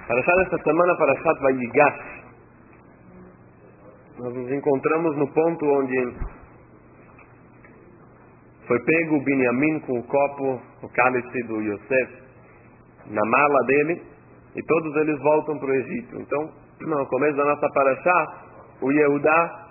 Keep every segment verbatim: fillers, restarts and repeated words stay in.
Parashat esta semana, Parashat Vayigash. Nós nos encontramos no ponto onde foi pego o Binyamin com o copo, o cálice do Yosef, na mala dele, e todos eles voltam para o Egito. Então, no começo da nossa Parashá, o Yehudá,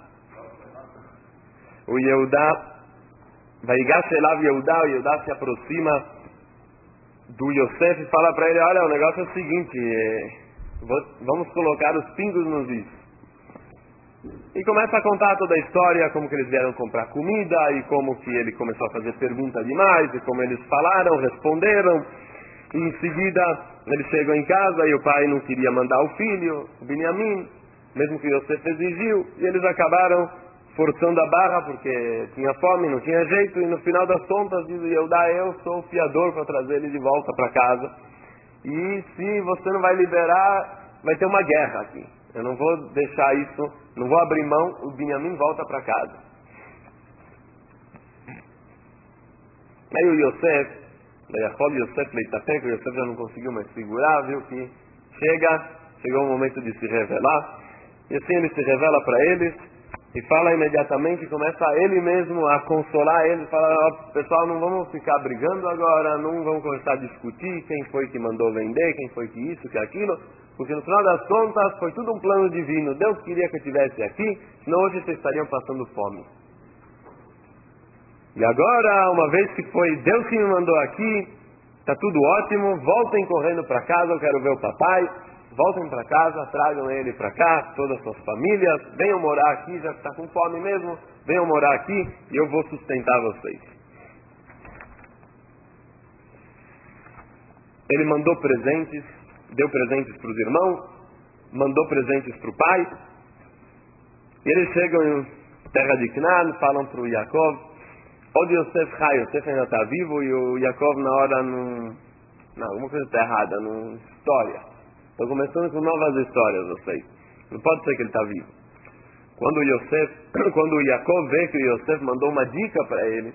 o Yehudá, Vayigash elav Yehudá, o Yehudá se aproxima do Yosef e fala para ele: olha, o negócio é o seguinte, é, vou, vamos colocar os pingos nos is. E começa a contar toda a história, como que eles vieram comprar comida, e como que ele começou a fazer pergunta demais, e como eles falaram, responderam. E em seguida, eles chegam em casa, e o pai não queria mandar o filho, o Binyamin, mesmo que Yosef exigiu, e eles acabaram forçando a barra, porque tinha fome, não tinha jeito, e no final das contas, diz o Yehudá: eu sou o fiador para trazer ele de volta para casa, e se você não vai liberar, vai ter uma guerra aqui. Eu não vou deixar isso, não vou abrir mão, o Binyamin volta para casa. Aí o Yosef, o Yosef Leitapek, o Yosef já não conseguiu mais segurar, viu que chega, chegou o momento de se revelar, e assim ele se revela para eles, e fala imediatamente, começa ele mesmo a consolar eles, fala: oh, pessoal, não vamos ficar brigando agora, não vamos começar a discutir quem foi que mandou vender, quem foi que isso, que aquilo, porque no final das contas foi tudo um plano divino. Deus queria que eu estivesse aqui, senão hoje vocês estariam passando fome. E agora, uma vez que foi Deus que me mandou aqui, está tudo ótimo, voltem correndo para casa, eu quero ver o papai. Voltem para casa, tragam ele para cá, todas as suas famílias, venham morar aqui, já que está com fome mesmo, venham morar aqui e eu vou sustentar vocês. Ele mandou presentes, deu presentes para os irmãos, mandou presentes para o pai, e eles chegam em terra de Canaã, falam para o Yaakov: onde Yosef Chai, Yosef ainda está vivo, e o Yaakov na hora não, não, alguma coisa está errada, não, história. Estou começando com novas histórias, eu sei. Não pode ser que ele está vivo. Quando o Yosef, quando o Yaakov vê que o Yosef mandou uma dica para ele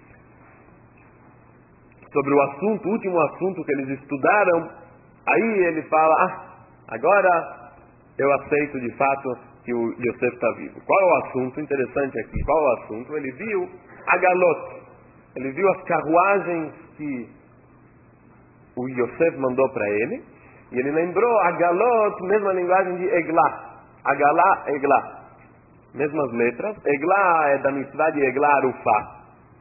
sobre o assunto, o último assunto que eles estudaram, aí ele fala: ah, agora eu aceito de fato que o Yosef está vivo. Qual é o assunto? Interessante aqui. Qual é o assunto? Ele viu a galot. Ele viu as carruagens que o Yosef mandou para ele. E ele lembrou a galot, mesma linguagem de Eglá. Agalá, Eglá. Mesmas letras. Eglá é da mitzvah de Eglá Arufá.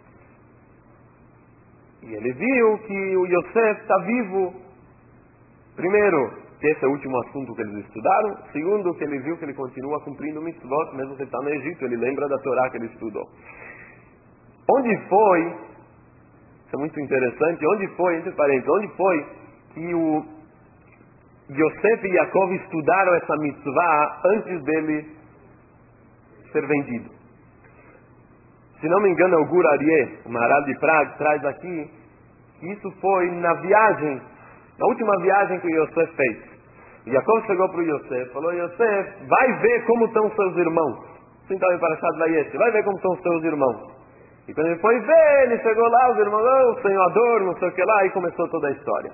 E ele viu que o Yosef está vivo. Primeiro, que esse é o último assunto que eles estudaram. Segundo, que ele viu que ele continua cumprindo mitzvot, mesmo que ele está no Egito. Ele lembra da Torá que ele estudou. Onde foi, isso é muito interessante, onde foi, entre parênteses, onde foi que o Yosef e Yaakov estudaram essa mitzvah antes dele ser vendido? Se não me engano, é o Gur Aryeh, o Maharal de Praga, traz aqui que isso foi na viagem, na última viagem que o Yosef fez. Yaakov chegou para o Yosef, falou: Yosef, vai ver como estão seus irmãos. Assim estava em Parashat Vayesh, vai ver como estão seus irmãos. E quando ele foi ver, ele chegou lá, os irmãos: oh, sonhador, não sei o que lá, e começou toda a história.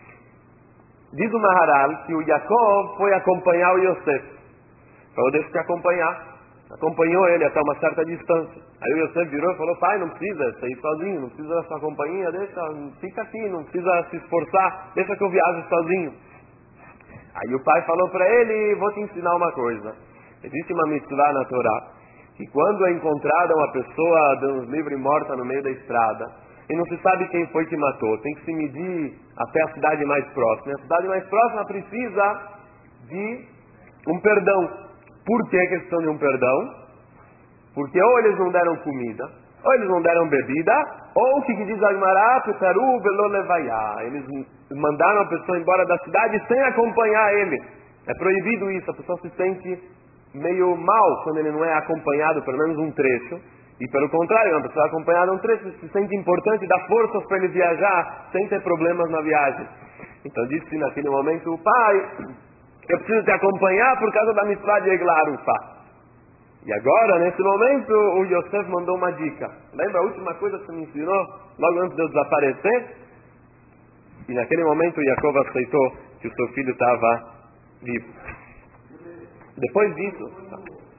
Diz o Maharal que o Yaakov foi acompanhar o Yosef. Falou: deixa te acompanhar. Acompanhou ele até uma certa distância. Aí o Yosef virou e falou: pai, não precisa sair sozinho, não precisa da sua companhia, deixa, fica aqui, não precisa se esforçar, deixa que eu viaje sozinho. Aí o pai falou para ele: vou te ensinar uma coisa. Existe uma mitzvah na Torá, que quando é encontrada uma pessoa Deus livre morta no meio da estrada, e não se sabe quem foi que matou, tem que se medir até a cidade mais próxima. E a cidade mais próxima precisa de um perdão. Por que que eles precisam de um perdão? Porque ou eles não deram comida, ou eles não deram bebida, ou o que diz a Gemara, Petaru Belo Levaiá, eles mandaram a pessoa embora da cidade sem acompanhar ele. É proibido isso, a pessoa se sente meio mal quando ele não é acompanhado, pelo menos um trecho. E pelo contrário, uma pessoa acompanhada um trecho se sente importante, dá forças para ele viajar sem ter problemas na viagem. Então disse naquele momento o pai: eu preciso te acompanhar por causa da mitzvah de Eglá Arufá. E agora, nesse momento, o Yosef mandou uma dica. Lembra a última coisa que você me ensinou, logo antes de eu desaparecer? E naquele momento o Yaakov aceitou que o seu filho estava vivo. Depois disso... Tá.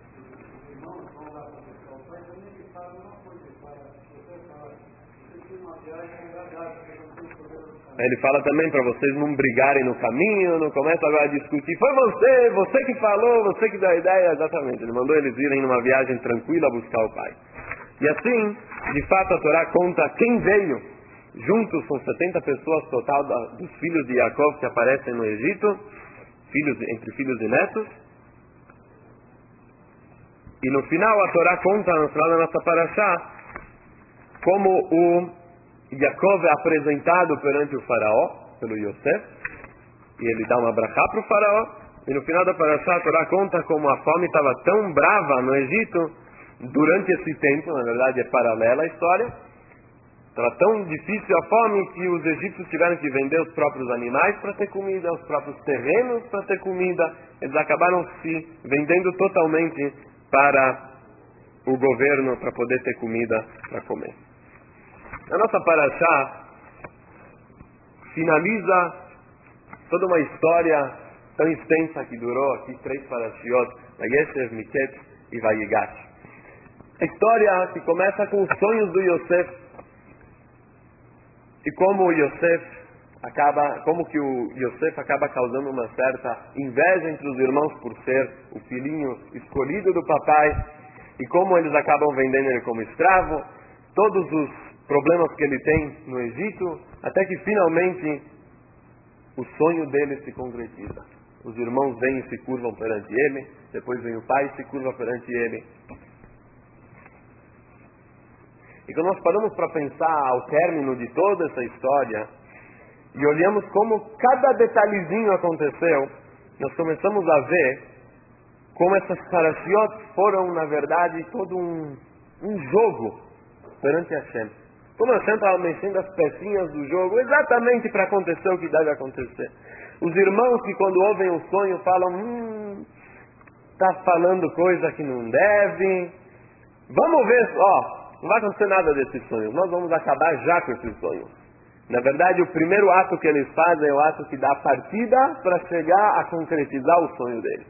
Ele fala também para vocês não brigarem no caminho, não começam agora a discutir. Foi você, você que falou, você que deu a ideia. Exatamente, ele mandou eles irem numa viagem tranquila buscar o pai. E assim, de fato, a Torá conta quem veio. Juntos são setenta pessoas total da, dos filhos de Yaakov que aparecem no Egito, filhos, entre filhos e netos. E no final a Torá conta, no final da nossa parashá, como o Yaakov é apresentado perante o faraó, pelo Yosef, e ele dá uma brachá para o faraó, e no final da parashá a Torá conta como a fome estava tão brava no Egito, durante esse tempo, na verdade é paralela a história, estava tão difícil a fome que os egípcios tiveram que vender os próprios animais para ter comida, os próprios terrenos para ter comida, eles acabaram se vendendo totalmente para o governo para poder ter comida para comer. A nossa parashá finaliza toda uma história tão extensa que durou aqui três parashiot, Vayeshev, Miket e Vayigash. A história que começa com os sonhos do Yosef e como o Yosef acaba, como que o Yosef acaba causando uma certa inveja entre os irmãos por ser o filhinho escolhido do papai e como eles acabam vendendo ele como escravo, todos os problemas que ele tem no Egito, até que finalmente o sonho dele se concretiza. Os irmãos vêm e se curvam perante ele, depois vem o pai e se curva perante ele. E quando nós paramos para pensar ao término de toda essa história e olhamos como cada detalhezinho aconteceu, nós começamos a ver como essas parashiot foram, na verdade, todo um, um jogo perante Hashem. Como Hashem estava mexendo as pecinhas do jogo exatamente para acontecer o que deve acontecer. Os irmãos que quando ouvem o sonho falam, hum, está falando coisa que não deve. Vamos ver, ó, não vai acontecer nada desse sonho. Nós vamos acabar já com esse sonho. Na verdade, o primeiro ato que eles fazem é o ato que dá a partida para chegar a concretizar o sonho deles.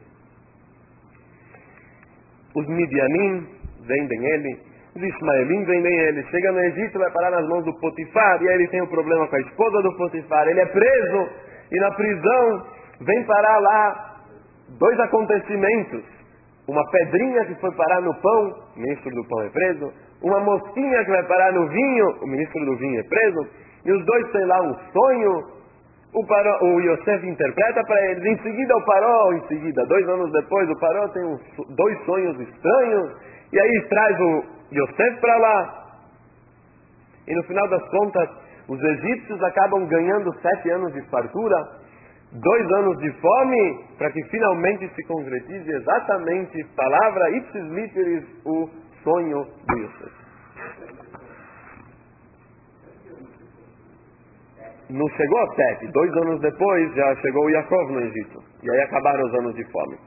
Os Midianim vendem ele. Os Ismaelim vendem ele, chega no Egito, vai parar nas mãos do Potifar, e aí ele tem um problema com a esposa do Potifar, ele é preso, e na prisão vem parar lá dois acontecimentos, uma pedrinha que foi parar no pão, o ministro do pão é preso, uma mosquinha que vai parar no vinho, o ministro do vinho é preso, e os dois têm lá um sonho, o, Paró, o Yosef interpreta para eles, em seguida o Paró, em seguida, dois anos depois, o Paró tem um, dois sonhos estranhos, e aí traz o Yosef para lá. E no final das contas, os egípcios acabam ganhando sete anos de fartura, dois anos de fome, para que finalmente se concretize exatamente, palavra ipsis literis, o sonho do Yosef. Não chegou a sete, dois anos depois já chegou o Yaakov no Egito. E aí acabaram os anos de fome.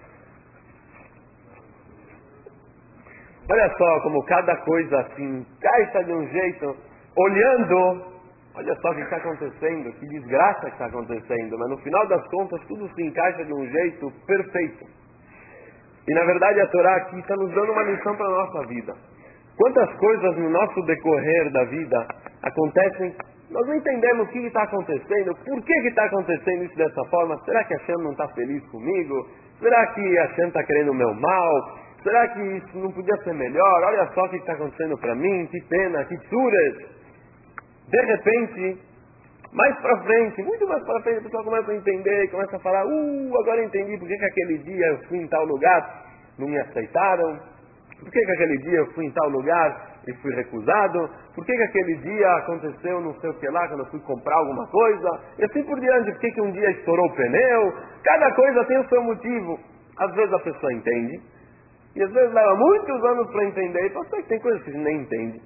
Olha só como cada coisa se encaixa de um jeito, olhando, olha só o que está acontecendo, que desgraça que está acontecendo, mas no final das contas tudo se encaixa de um jeito perfeito. E na verdade a Torá aqui está nos dando uma lição para a nossa vida. Quantas coisas no nosso decorrer da vida acontecem, nós não entendemos o que está acontecendo, por que está acontecendo isso dessa forma, será que a Hashem não está feliz comigo? Será que a Hashem está querendo o meu mal? Será que isso não podia ser melhor? Olha só o que está acontecendo para mim, que pena, que tsuras. De repente, mais para frente, muito mais para frente, a pessoa começa a entender, começa a falar, uh, agora eu entendi por que, que aquele dia eu fui em tal lugar, não me aceitaram, por que, que aquele dia eu fui em tal lugar e fui recusado, por que, que aquele dia aconteceu não sei o que lá, quando eu fui comprar alguma coisa, e assim por diante, por que, que um dia estourou o pneu, cada coisa tem o seu motivo. Às vezes a pessoa entende, e às vezes leva muitos anos para entender, e pode ser que tem coisas que a gente nem entende.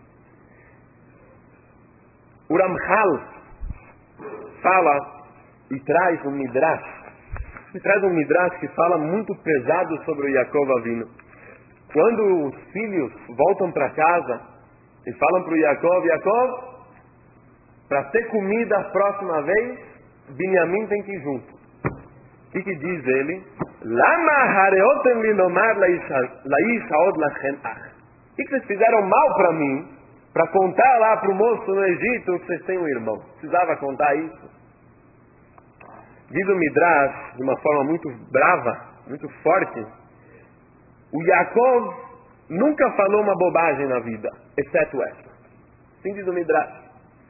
O Ramchal fala e traz um midrash, e traz um midrash que fala muito pesado sobre o Yaakov Avinu. Quando os filhos voltam para casa e falam para o Yaakov, Yaakov, para ter comida a próxima vez, Binyamin tem que ir junto. O que, que diz ele? Lama hareotem li lomar laish haod lachem ach. O que, que vocês fizeram mal para mim, para contar lá para o moço no Egito que vocês têm um irmão? Precisava contar isso? Diz o Midrash, de uma forma muito brava, muito forte, o Yaakov nunca falou uma bobagem na vida, exceto essa. Assim diz o Midrash.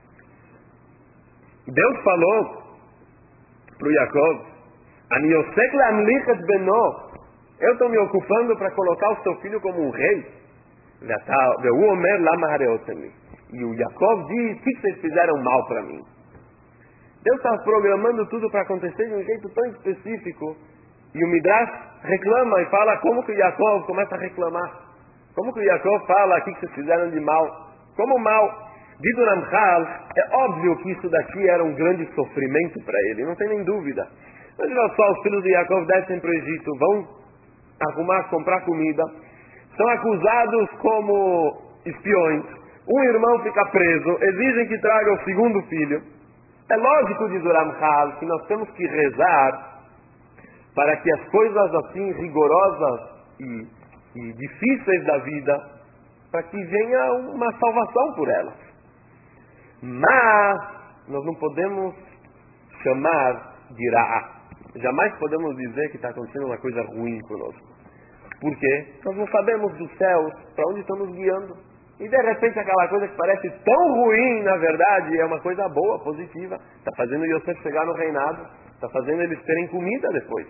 Deus falou para o Yaakov, Ani osek leamlich et beno, eu estou me ocupando para colocar o seu filho como um rei. Veu omer lama hareotem li. E o Yaakov diz, o que vocês fizeram mal para mim? Deus está programando tudo para acontecer de um jeito tão específico. E o Midrash reclama e fala como que o Yaakov começa a reclamar. Como que o Yaakov fala o que vocês fizeram de mal? Como mal? Diz o Ramchal, é óbvio que isso daqui era um grande sofrimento para ele, não tem nem dúvida. Imagina só, os filhos de Yaakov descem para o Egito, vão arrumar, comprar comida, são acusados como espiões, um irmão fica preso, exigem que traga o segundo filho. É lógico, diz o Ramchal, que nós temos que rezar para que as coisas assim rigorosas e, e difíceis da vida, para que venha uma salvação por elas. Mas nós não podemos chamar de Ra'a. Jamais podemos dizer que está acontecendo uma coisa ruim conosco. Por quê? Nós não sabemos dos céus para onde estamos guiando. E de repente aquela coisa que parece tão ruim, na verdade, é uma coisa boa, positiva. Está fazendo Yosef chegar no reinado. Está fazendo eles terem comida depois.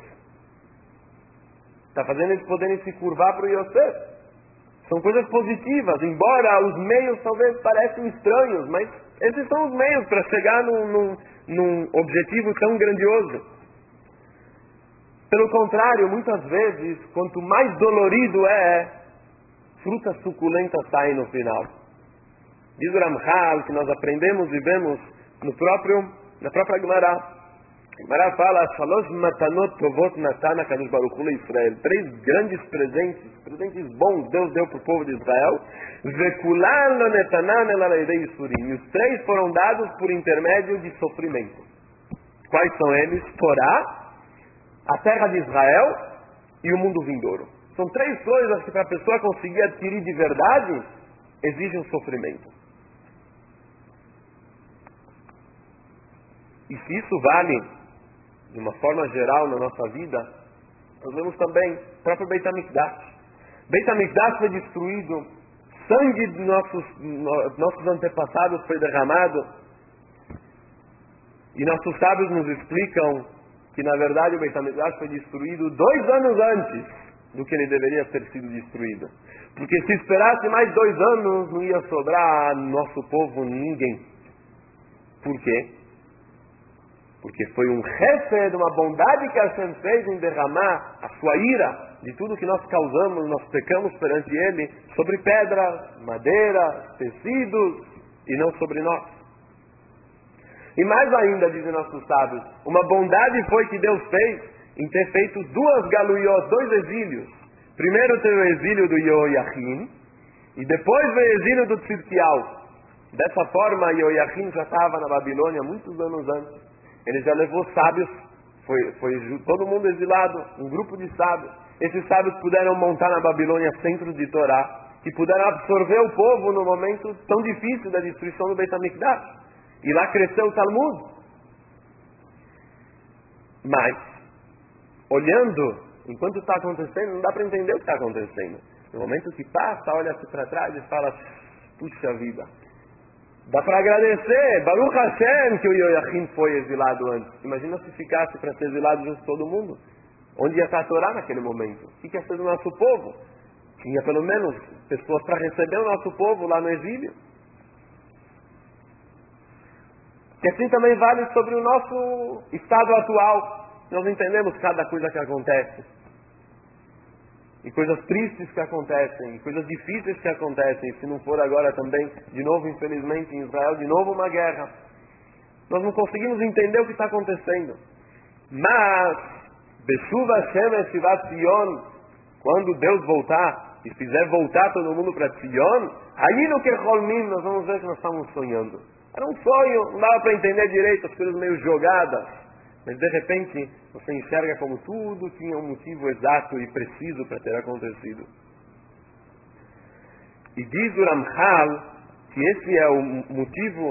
Está fazendo eles poderem se curvar para o Yosef. São coisas positivas, embora os meios talvez parecem estranhos, mas esses são os meios para chegar num, num, num objetivo tão grandioso. Pelo contrário, muitas vezes, quanto mais dolorido é, frutas suculentas saem no final. Diz o Ramchal que nós aprendemos e vemos no próprio, na própria Gemara. A Gemara fala, Shalosh matanot tovot natan HaKadosh Baruch Hu leIsrael. Três grandes presentes, presentes bons Deus deu para o povo de Israel. Vekulan lo netanan el alaydei isurim. E os três foram dados por intermédio de sofrimento. Quais são eles? Torá, a terra de Israel e o mundo vindouro. São três coisas que para a pessoa conseguir adquirir de verdade, exigem um sofrimento. E se isso vale de uma forma geral na nossa vida, nós vemos também o próprio Beit HaMikdash. Beit HaMikdash foi destruído, sangue de nossos, nossos antepassados foi derramado, e nossos sábios nos explicam que na verdade o Beit HaMikdash foi destruído dois anos antes do que ele deveria ter sido destruído. Porque se esperasse mais dois anos, não ia sobrar nosso povo ninguém. Por quê? Porque foi um chesed, uma bondade que Hashem fez em derramar a sua ira de tudo que nós causamos, nós pecamos perante Ele, sobre pedras, madeira, tecidos, e não sobre nós. E mais ainda, dizem nossos sábios, uma bondade foi que Deus fez em ter feito duas galuyot, dois exílios. Primeiro teve o exílio do Yehoiachim, e depois veio o exílio do Tzidkiyahu. Dessa forma, Yehoiachim já estava na Babilônia muitos anos antes. Ele já levou sábios, foi, foi todo mundo exilado, um grupo de sábios. Esses sábios puderam montar na Babilônia centros de Torá, que puderam absorver o povo no momento tão difícil da destruição do Beit HaMikdash. E lá cresceu o Talmud. Mas, olhando, enquanto está acontecendo, não dá para entender o que está acontecendo. No momento que passa, olha-se para trás e fala, puxa vida, dá para agradecer, Baruch Hashem, que o Yehoiachim foi exilado antes. Imagina se ficasse para ser exilado junto com todo mundo. Onde ia estar a Torá naquele momento? O que ia ser do nosso povo? Tinha pelo menos pessoas para receber o nosso povo lá no exílio. E assim também vale sobre o nosso estado atual. Nós entendemos cada coisa que acontece. E coisas tristes que acontecem, e coisas difíceis que acontecem, se não for agora também, de novo, infelizmente, em Israel, de novo uma guerra. Nós não conseguimos entender o que está acontecendo. Mas, Beshuv Hashem Eshivat Zion, quando Deus voltar, e fizer voltar todo mundo para Zion, aí no Keholmim nós vamos ver que nós estamos sonhando. Era um sonho, não dava para entender direito, as coisas meio jogadas. mas de repente você enxerga como tudo tinha um motivo exato e preciso para ter acontecido. E diz o Ramchal que esse é o motivo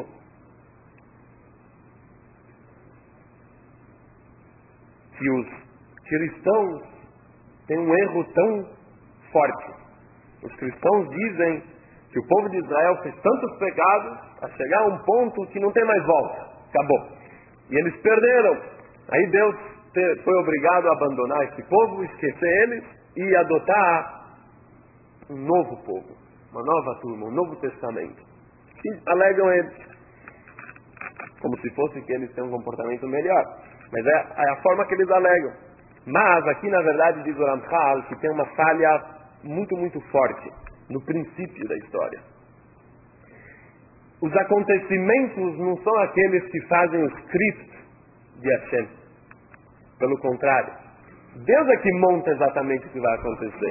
que os cristãos têm um erro tão forte. Os cristãos dizem que o povo de Israel fez tantos pecados a chegar a um ponto que não tem mais volta. Acabou. E eles perderam. Aí Deus foi obrigado a abandonar esse povo, esquecer eles e adotar um novo povo, uma nova turma, um novo testamento. Que alegam eles, como se fosse que eles têm um comportamento melhor. Mas é, é a forma que eles alegam. Mas aqui na verdade diz o Ramchal que tem uma falha muito, muito forte no princípio da história. Os acontecimentos não são aqueles que fazem o script de Hashem. Pelo contrário, Deus é que monta exatamente o que vai acontecer.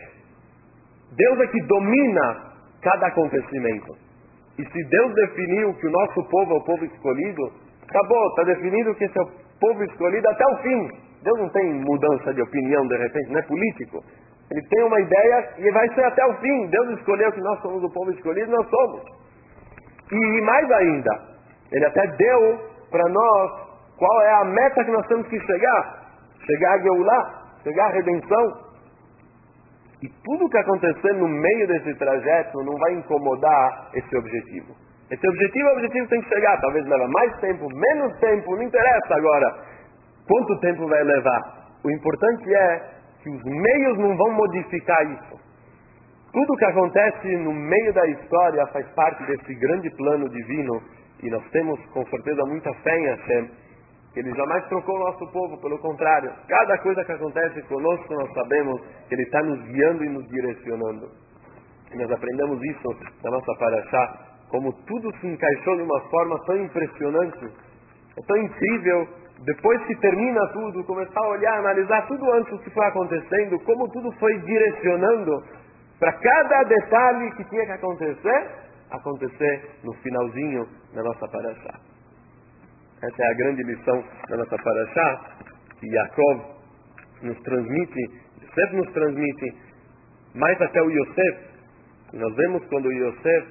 Deus é que domina cada acontecimento. E se Deus definiu que o nosso povo é o povo escolhido, acabou, está definido que esse é o povo escolhido até o fim. Deus não tem mudança de opinião de repente, não é político. Ele tem uma ideia e vai ser até o fim. Deus escolheu que nós somos o povo escolhido, nós somos. E mais ainda, Ele até deu para nós qual é a meta que nós temos que chegar. Chegar a Geulah, chegar à redenção. E tudo que acontecer no meio desse trajeto não vai incomodar esse objetivo. Esse objetivo é o objetivo que tem que chegar. Talvez leve mais tempo, menos tempo, não interessa agora quanto tempo vai levar. O importante é que os meios não vão modificar isso. Tudo que acontece no meio da história faz parte desse grande plano divino e nós temos com certeza muita fé em Hashem, que Ele jamais trocou o nosso povo, pelo contrário. Cada coisa que acontece conosco nós sabemos que Ele está nos guiando e nos direcionando. E nós aprendemos isso da nossa Parashá, como tudo se encaixou de uma forma tão impressionante, é tão incrível. Depois que termina tudo, começar a olhar, analisar tudo antes do que foi acontecendo, como tudo foi direcionando para cada detalhe que tinha que acontecer, acontecer no finalzinho da nossa Parashá. Essa é a grande lição da nossa Parashá, que Yaakov nos transmite, Yosef nos transmite, mais até o Yosef. E nós vemos quando o Yosef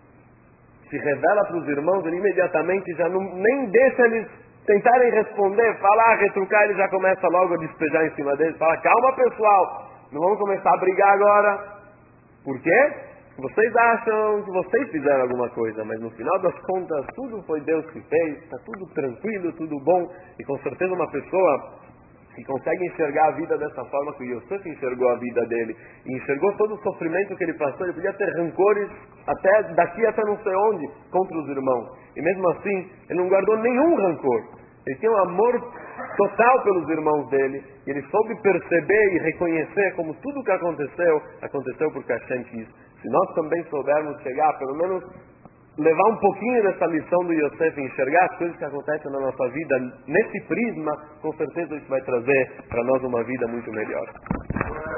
se revela para os irmãos, ele imediatamente já não, nem deixa eles tentarem responder, falar, retrucar, ele já começa logo a despejar em cima deles, fala, calma pessoal, não vamos começar a brigar agora. Por quê? Vocês acham que vocês fizeram alguma coisa, mas no final das contas tudo foi Deus que fez, está tudo tranquilo, tudo bom, e com certeza uma pessoa que consegue enxergar a vida dessa forma que o Yosef enxergou a vida dele, e enxergou todo o sofrimento que ele passou, ele podia ter rancores até daqui até não sei onde contra os irmãos, e mesmo assim ele não guardou nenhum rancor, ele tinha um amor total pelos irmãos dele, e ele soube perceber e reconhecer como tudo o que aconteceu, aconteceu porque Hashem quis. Se nós também soubermos chegar, pelo menos levar um pouquinho dessa lição do Yosef e enxergar as coisas que acontecem na nossa vida nesse prisma, com certeza isso vai trazer para nós uma vida muito melhor.